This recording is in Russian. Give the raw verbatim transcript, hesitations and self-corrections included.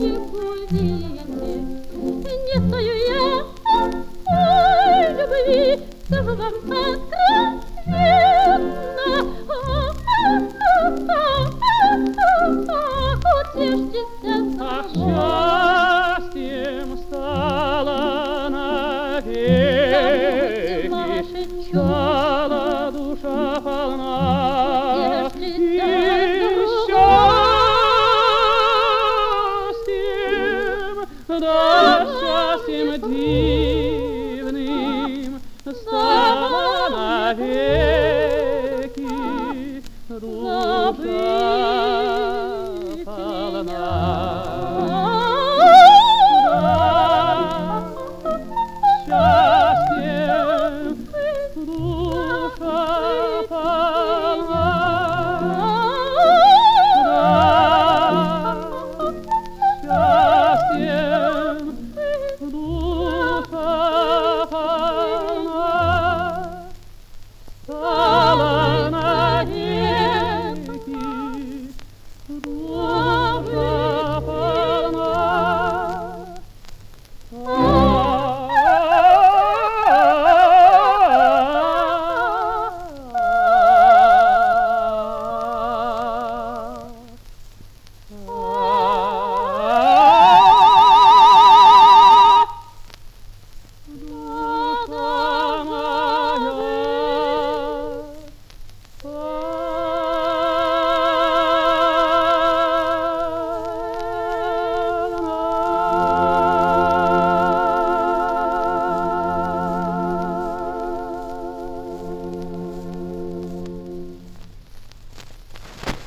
кузине. Не стою я, ой, любви, скажу вам откровенно. Утешьтесь, а счастьем стало навеки, стала душа полна, и счастьем, да счастьем дивным стала навеки душа.